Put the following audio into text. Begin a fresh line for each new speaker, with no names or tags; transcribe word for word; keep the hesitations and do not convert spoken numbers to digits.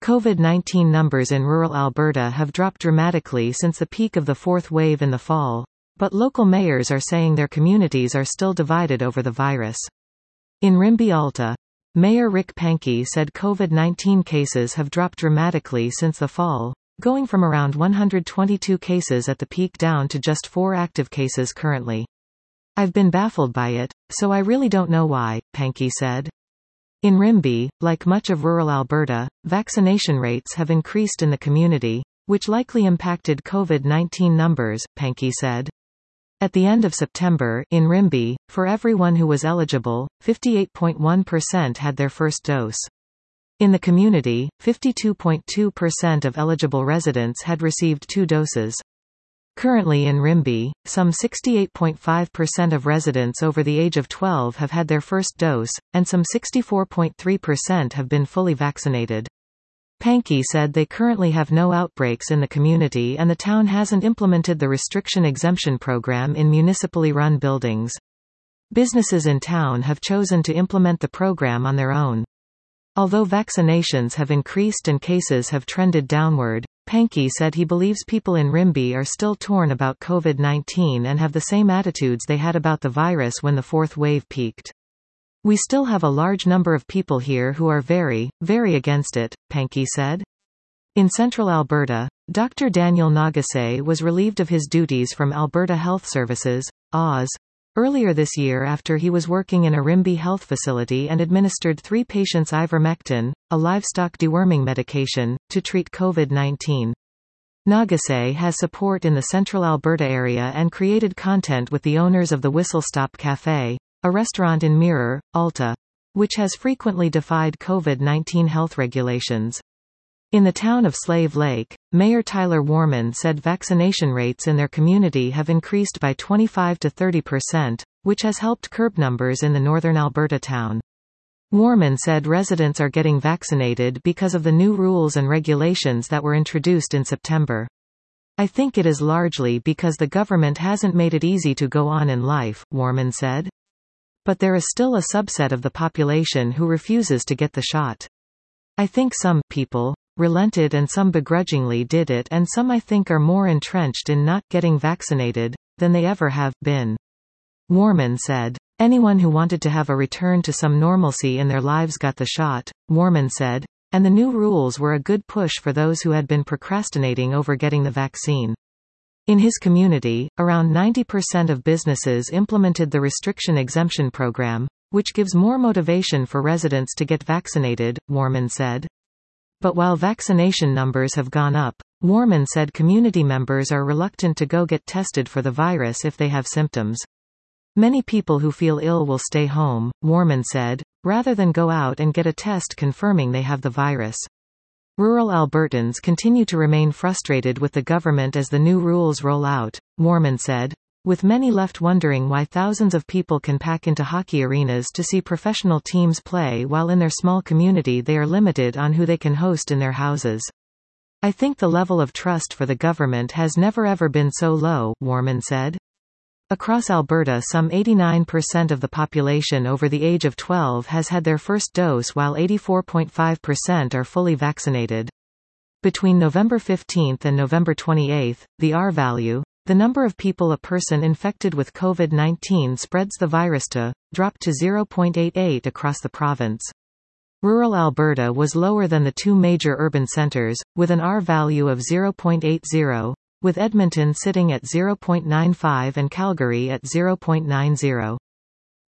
COVID nineteen numbers in rural Alberta have dropped dramatically since the peak of the fourth wave in the fall, but local mayors are saying their communities are still divided over the virus. In Rimbey, Alta, Mayor Rick Pankey said COVID nineteen cases have dropped dramatically since the fall, going from around one hundred twenty-two cases at the peak down to just four active cases currently. "I've been baffled by it, so I really don't know why," Pankey said. In Rimbey, like much of rural Alberta, vaccination rates have increased in the community, which likely impacted COVID nineteen numbers, Pankey said. At the end of September, in Rimbey, for everyone who was eligible, fifty-eight point one percent had their first dose. In the community, fifty-two point two percent of eligible residents had received two doses. Currently in Rimbey, some sixty-eight point five percent of residents over the age of twelve have had their first dose, and some sixty-four point three percent have been fully vaccinated. Pankey said they currently have no outbreaks in the community and the town hasn't implemented the restriction exemption program in municipally run buildings. Businesses in town have chosen to implement the program on their own. Although vaccinations have increased and cases have trended downward, Pankey said he believes people in Rimbey are still torn about COVID nineteen and have the same attitudes they had about the virus when the fourth wave peaked. "We still have a large number of people here who are very, very against it," Pankey said. In central Alberta, Doctor Daniel Nagase was relieved of his duties from Alberta Health Services, A W S, earlier this year after he was working in a Rimbey health facility and administered three patients ivermectin, a livestock deworming medication, to treat COVID nineteen. Nagase has support in the central Alberta area and created content with the owners of the Whistle Stop Café, a restaurant in Mirror, Alta, which has frequently defied COVID nineteen health regulations. In the town of Slave Lake, Mayor Tyler Warman said vaccination rates in their community have increased by twenty-five to thirty percent, which has helped curb numbers in the northern Alberta town. Warman said residents are getting vaccinated because of the new rules and regulations that were introduced in September. "I think it is largely because the government hasn't made it easy to go on in life," Warman said. "But there is still a subset of the population who refuses to get the shot. I think some people relented and some begrudgingly did it, and some I think are more entrenched in not getting vaccinated than they ever have been," Warman said. "Anyone who wanted to have a return to some normalcy in their lives got the shot," Warman said, "and the new rules were a good push for those who had been procrastinating over getting the vaccine." In his community, around ninety percent of businesses implemented the restriction exemption program, which gives more motivation for residents to get vaccinated, Warman said. But while vaccination numbers have gone up, Warman said community members are reluctant to go get tested for the virus if they have symptoms. "Many people who feel ill will stay home," Warman said, rather than go out and get a test confirming they have the virus. Rural Albertans continue to remain frustrated with the government as the new rules roll out, Warman said, with many left wondering why thousands of people can pack into hockey arenas to see professional teams play while in their small community they are limited on who they can host in their houses. "I think the level of trust for the government has never ever been so low," Warman said. Across Alberta, some eighty-nine percent of the population over the age of twelve has had their first dose while eighty-four point five percent are fully vaccinated. Between November fifteenth and November twenty-eighth, the R value, the number of people a person infected with COVID nineteen spreads the virus to, dropped to zero point eight eight across the province. Rural Alberta was lower than the two major urban centres, with an R value of zero point eight zero, with Edmonton sitting at zero point nine five and Calgary at zero point nine zero.